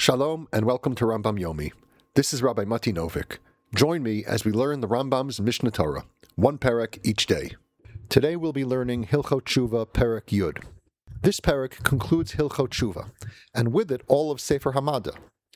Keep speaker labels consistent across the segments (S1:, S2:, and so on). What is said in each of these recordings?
S1: Shalom and welcome to Rambam Yomi. This is Rabbi Mati Novik. Join me as we learn the Rambam's Mishnah Torah, one perek each day. Today we'll be learning Hilchot Tshuva Perek Yud. This perek concludes Hilchot Tshuva, and with it all of Sefer Hamada.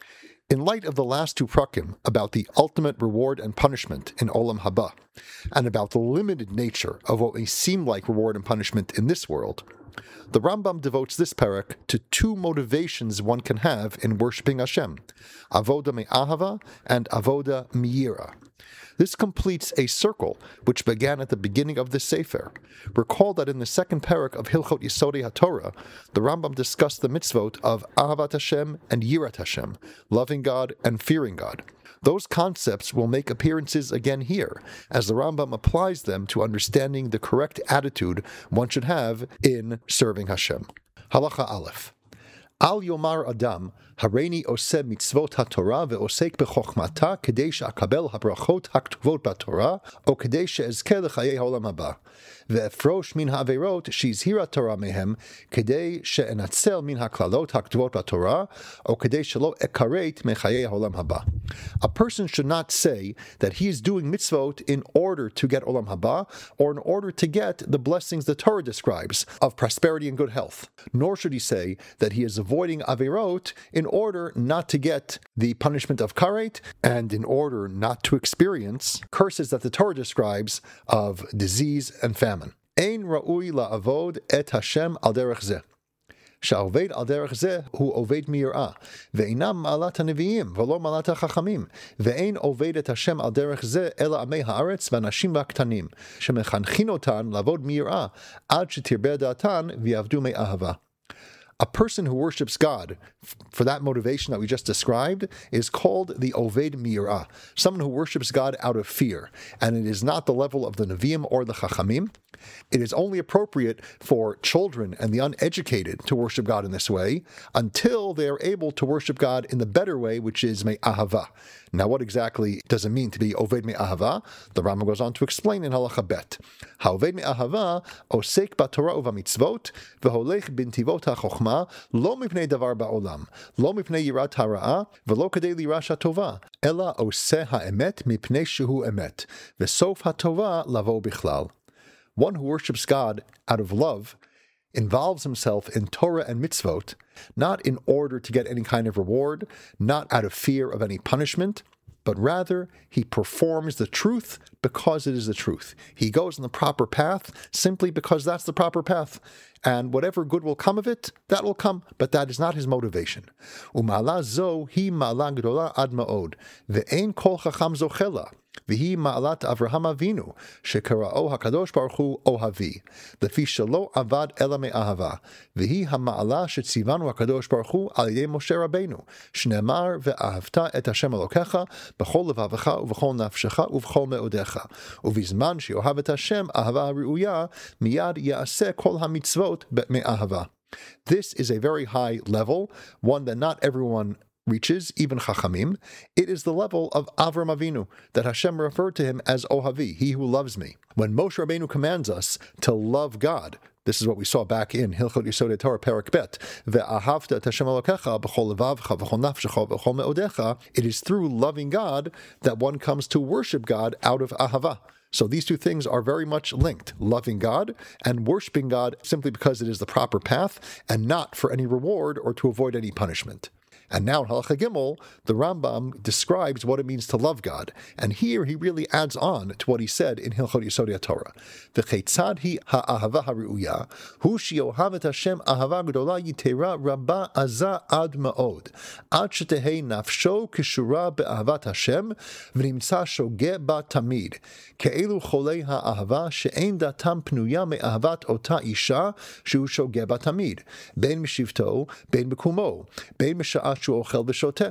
S1: In light of the last two prakim about the ultimate reward and punishment in Olam Haba, and about the limited nature of what may seem like reward and punishment in this world, the Rambam devotes this perek to two motivations one can have in worshipping Hashem, avoda me'ahava and avoda miyira. This completes a circle which began at the beginning of this sefer. Recall that in the second perek of Hilchot Yesodei HaTorah, the Rambam discussed the mitzvot of ahavat Hashem and yirat Hashem, loving God and fearing God. Those concepts will make appearances again here, as the Rambam applies them to understanding the correct attitude one should have in serving Hashem. Halacha Aleph. Al Yomar Adam, Hareini Oseh Mitzvot HaTorah ve'osek b'chochmata kedei she'akabel habrachot haktuvot b'Torah o kedei she'ezkeh l'chayei ha'olam haba ve'efrosh min ha'averot she'izhira Torah mehem kedei she'enatzel min ha'klalot haktuvot b'Torah o kedei she'lo ekaret mechayei ha'olam haba. A person should not say that he is doing mitzvot in order to get olam haba or in order to get the blessings the Torah describes of prosperity and good health, nor should he say that he is avoiding averot in order not to get the punishment of karet and in order not to experience curses that the Torah describes of disease and famine. Ein ra'ui la'avod et Hashem al derech zeh. שהעובד על דרך זה הוא עובד מיראה, ואינם מעלת הנביאים ולא מעלת החכמים, ואין עובד את השם על דרך זה אלא עמי הארץ והנשים והקטנים, שמחנכים אותן לעבוד מיראה, עד שתרבה דעתן ויעבדו מאהבה. A person who worships God for that motivation that we just described is called the Oved Mirah, someone who worships God out of fear, and it is not the level of the Nevi'im or the Chachamim. It is only appropriate for children and the uneducated to worship God in this way until they are able to worship God in the better way, which is Me'ahava. Now, what exactly does it mean to be Oved Me'ahava? The Rambam goes on to explain in Halacha Bet. Ha'oved Me'ahava osek b'Torah u'v'mitzvot v'holech b'ntivot ha'chochma lo mipnei davar ba'olam, lo mipnei yirat ha'ra'a v'lo kadei lirash ha'tova, ela oseh ha'emet mipnei shehu emet, v'sof ha'tova lavo bichlal. One who worships God out of love involves himself in Torah and mitzvot, not in order to get any kind of reward, not out of fear of any punishment, but rather he performs the truth because it is the truth. He goes in the proper path simply because that's the proper path. And whatever good will come of it, that will come, but that is not his motivation. Uma'ala zo hi ma'ala gdola ad ma'od, ve'ein kol chacham zochela. V'hi ma'alat Avraham Avinu, shekara'o hakadosh baruch hu ohavi, lefi shelo avad ela me'ahava, v'hi ha'ma'ala shetzivanu hakadosh baruch hu al yedei Moshe Rabbeinu, shne'emar ve'ahavta et Hashem Elokecha b'chol levavecha u'v'chol nafshecha u'v'chol me'odecha, u'vizman she'ohav et Hashem ahava ha'ri'uya, miyad ya'aseh kol ha'mitzvot me'ahava. This is a very high level, one that not everyone reaches, even Chachamim. It is the level of Avram Avinu, that Hashem referred to him as Ohavi, he who loves me. When Moshe Rabbeinu commands us to love God, this is what we saw back in Hilchot Yesodei Torah Perek Bet, ve'ahavta et Hashem Elokecha b'chol levavcha v'chol nafshecha v'chol me'odecha. It is through loving God that one comes to worship God out of ahava. So these two things are very much linked, loving God and worshiping God simply because it is the proper path and not for any reward or to avoid any punishment. And now in Halacha Gimel, the Rambam describes what it means to love God. And here he really adds on to what he said in Hilchot Yesodei HaTorah. V'cheitzad hi ha'ahava ha'ri'uya, hu she'ohav et Hashem ahava gdola yitera rabba aza ad ma'od, ad shetehei nafsho kishura be'ahavat Hashem, v'nimtza shogeh ba tamid, ke'elu cholei ha'ahava she'ein datam pnuya me'ahavat ota isha she'u shogeh ba tamid, ben mishivto, ben bekumo, ben misha'at שהוא אוכל ושותק.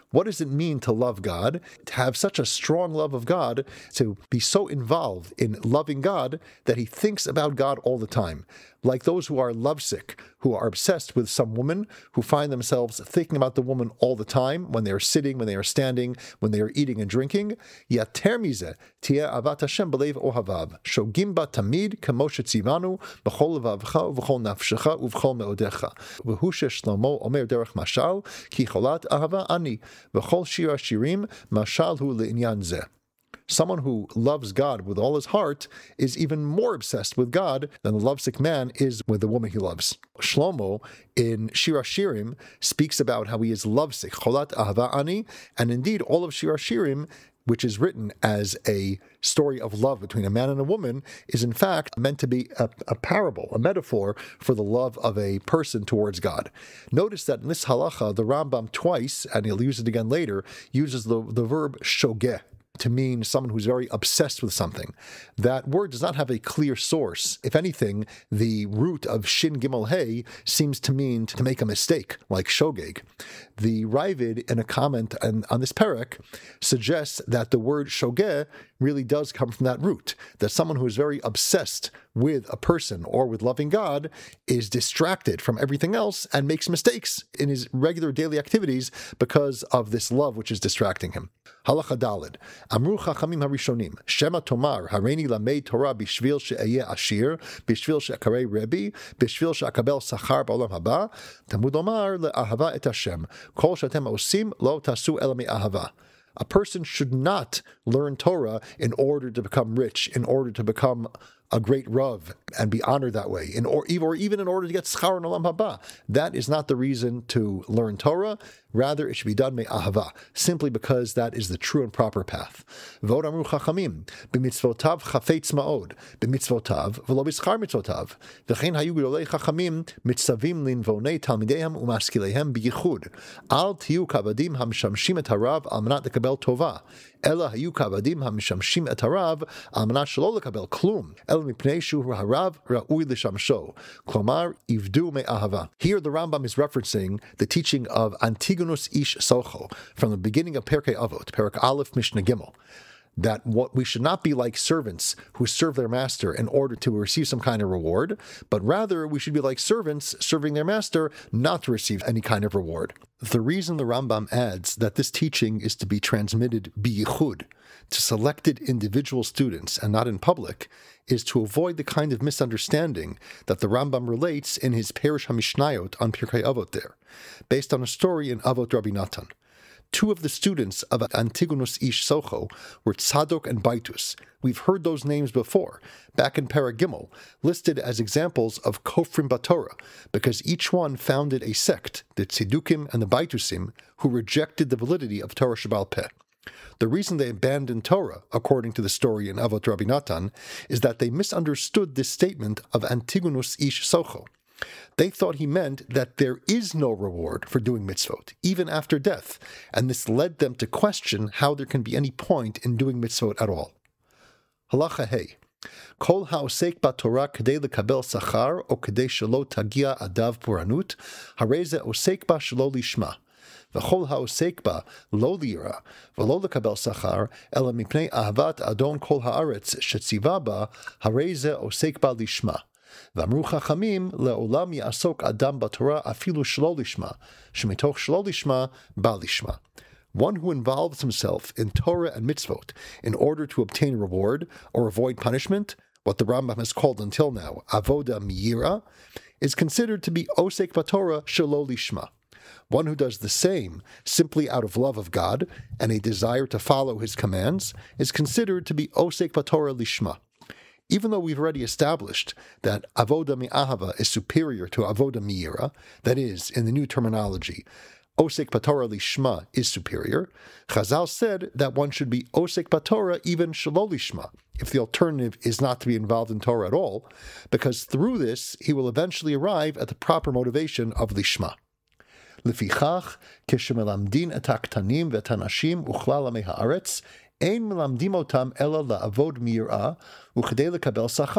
S1: What does it mean to love God, to have such a strong love of God, to be so involved in loving God that he thinks about God all the time? Like those who are lovesick, who are obsessed with some woman, who find themselves thinking about the woman all the time, when they are sitting, when they are standing, when they are eating and drinking. Yater mize, tieh avat Hashem b'leiv ohavav, shogim ba tamid kamo shetzivanu b'chol levavcha u'v'chol nafshecha u'v'chol me'odecha. V'hu sheshlomo omer derech mashal, ki cholat ahava ani, v'chol shir hashirim mashal hu le'inyan zeh. Someone who loves God with all his heart is even more obsessed with God than the lovesick man is with the woman he loves. Shlomo in Shir HaShirim speaks about how he is lovesick, cholat ahava ani, and indeed all of Shir HaShirim, which is written as a story of love between a man and a woman, is in fact meant to be a parable, a metaphor for the love of a person towards God. Notice that in this halacha, the Rambam twice, and he'll use it again later, uses the verb shogeh, to mean someone who's very obsessed with something. That word does not have a clear source. If anything, the root of Shin Gimel Hey seems to mean to make a mistake, like shogeg. The Ravid, in a comment on this perek, suggests that the word shogeh really does come from that root, that someone who is very obsessed with a person or with loving God is distracted from everything else and makes mistakes in his regular daily activities because of this love which is distracting him. Halacha Daled. Amru Chachamim Harishonim, Shema Tomar, Hareini Lamed Torah Bishvil She'ayeh Ashir, Bishvil She'akarei Rebbe, Bishvil She'akabel Sachar Ba'olam Haba, Tamud Omar Le'ahava et Hashem, Kol She'atem Osim Lo Tasu Ela Me'ahava. A person should not learn Torah in order to become rich, in order to become a great Rav and be honored that way, or even in order to get schar in Olam Haba. That is not the reason to learn Torah. Rather, it should be done me'ahava, simply because that is the true and proper path. V'od amru chachamim, b'mitzvotav chafetz ma'od, b'mitzvotav v'lo b'schar mitzvotav, v'chein hayu gedolei chachamim mitzavim linvonei talmidehem u'maskileihem b'yichud, al tiyu kavadim hamshamshim et harav al manat lekabel tova, ela hayu kavadim hamshamshim et harav al manat shelo lekabel klum, el mipnei shu harav ra'ui l'shamsho, klomar ivdu me'ahava. Here the Rambam is referencing the teaching of Antigonus Ish Socho from the beginning of Perkei Avot, Perek Aleph Mishnah Gimel, that what we should not be like servants who serve their master in order to receive some kind of reward, but rather we should be like servants serving their master not to receive any kind of reward. The reason the Rambam adds that this teaching is to be transmitted biyichud, to selected individual students and not in public, is to avoid the kind of misunderstanding that the Rambam relates in his Perish HaMishnayot on Pirkei Avot there, based on a story in Avot Rabbi Natan. Two of the students of Antigonus Ish Socho were Tzadok and Baitus. We've heard those names before, back in Perek Gimel, listed as examples of Kofrim Batorah, because each one founded a sect, the Tzedukim and the Baitusim, who rejected the validity of Torah Shebaal Peh. The reason they abandoned Torah, according to the story in Avot Rabbi Natan, is that they misunderstood this statement of Antigonus Ish Socho. They thought he meant that there is no reward for doing mitzvot, even after death, and this led them to question how there can be any point in doing mitzvot at all. Halacha Hey. Kol ha'osek b'Torah kedei lekabel sachar o kedei shelo tagia adav puranut, harei ze osek ba shelo lishma. V'chol ha'osek ba lo lira, v'lo lekabel sachar, ela mipnei ahavat adon kol ha'aretz shetziva ba, harei ze osek ba lishma. V'amru chachamim le'olam ya'asok adam b'Torah afilu shelo lishma, shemitoch shelo lishma ba lishma. One who involves himself in Torah and mitzvot in order to obtain reward or avoid punishment, what the Rambam has called until now avoda miyira, is considered to be osek b'Torah shelo lishma. One who does the same simply out of love of God and a desire to follow his commands is considered to be osek b'Torah lishma. Even though we've already established that avoda mi'ahava is superior to avoda miyira, that is, in the new terminology, osek b'Torah lishma is superior, Chazal said that one should be osek b'Torah even shelo lishma, if the alternative is not to be involved in Torah at all, because through this he will eventually arrive at the proper motivation of lishma. Lefichach, keshemelamdin et haktanim v'et hanashim uchlal amei haaretz, ein melamdim otam ela la'avod miyirah uchedei lekabel sachar.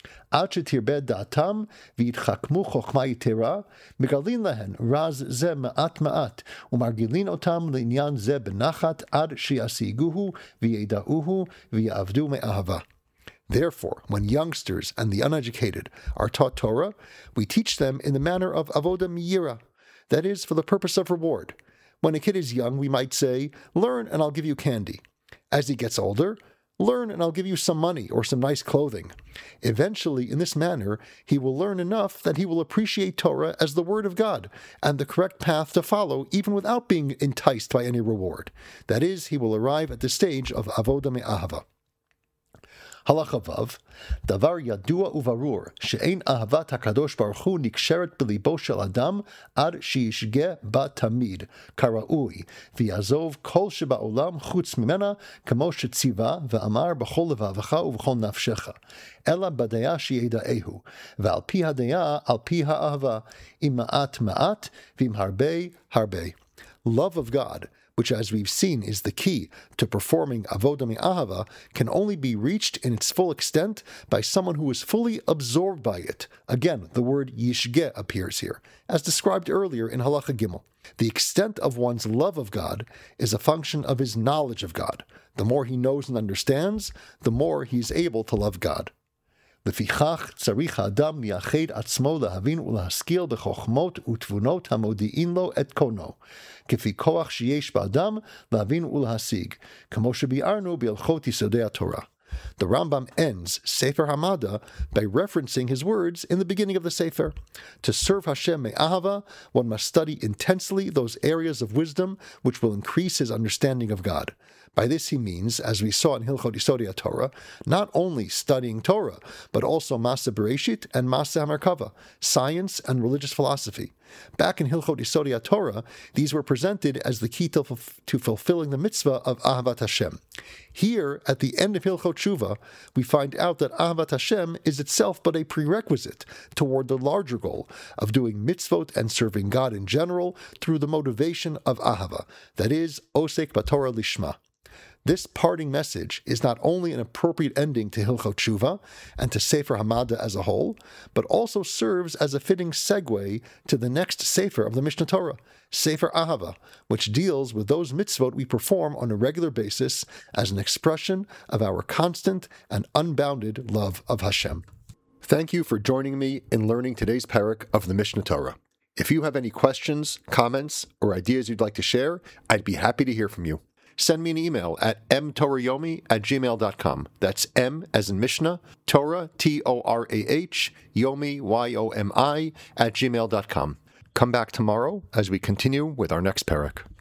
S1: עד שתרבה דעתם ויתחכמו חוכמה יתרה, מגלין להן רז זה מעט מעט, ומרגילין אותם לעניין זה בנחת עד שישיגוהו וידעוהו ויעבדו מאהבה. Therefore, when youngsters and the uneducated are taught Torah, we teach them in the manner of avoda miyira, that is, for the purpose of reward. When a kid is young, we might say, learn and I'll give you candy. As he gets older, learn and I'll give you some money or some nice clothing. Eventually, in this manner, he will learn enough that he will appreciate Torah as the word of God and the correct path to follow even without being enticed by any reward. That is, he will arrive at the stage of avoda me'ahava. Halacha Vav, Davar yadua uvarur, she'ein ahavat HaKadosh Baruch Hu niksheret belibo shel adam ad sheyishge ba tamid, kara'ui, v'yazov kol sheba'olam chutz mimena, kamo shetziva, ve'amar b'chol levavecha u'v'chol nafshecha, ela badaya she'yeda'ehu, ve'al pi hadaya al pi ha'ahava, im ma'at ma'at, v'im harbe harbe. Love of God, which, as we've seen, is the key to performing avoda me'ahava, can only be reached in its full extent by someone who is fully absorbed by it. Again, the word yishge appears here, as described earlier in Halacha Gimel. The extent of one's love of God is a function of his knowledge of God. The more he knows and understands, the more he is able to love God. לפיכך צריך האדם מייחד עצמו להבין ולהשכיל בחוכמות ותבונות המודיעין לו את קונו, כפי כוח שיש באדם להבין ולהשיג, כמו שביארנו בהלכות יסודי התורה. The Rambam ends Sefer Hamada by referencing his words in the beginning of the Sefer. To serve Hashem me'ahava, one must study intensely those areas of wisdom which will increase his understanding of God. By this he means, as we saw in Hilchot Yisodei Torah, not only studying Torah, but also Maaseh Bereshit and Maaseh HaMerkava, science and religious philosophy. Back in Hilchot Yisodei Torah, these were presented as the key to fulfilling the mitzvah of Ahavat Hashem. Here, at the end of Hilchot Tshuva, we find out that Ahavat Hashem is itself but a prerequisite toward the larger goal of doing mitzvot and serving God in general through the motivation of Ahava, that is, Osek B'Torah Lishma. This parting message is not only an appropriate ending to Hilchot Tshuva and to Sefer Hamada as a whole, but also serves as a fitting segue to the next Sefer of the Mishnah Torah, Sefer Ahava, which deals with those mitzvot we perform on a regular basis as an expression of our constant and unbounded love of Hashem. Thank you for joining me in learning today's parak of the Mishnah Torah. If you have any questions, comments, or ideas you'd like to share, I'd be happy to hear from you. Send me an email at mtorayomi@gmail.com. That's M as in Mishnah, Torah, Torah, Yomi, Yomi, @gmail.com. Come back tomorrow as we continue with our next parak.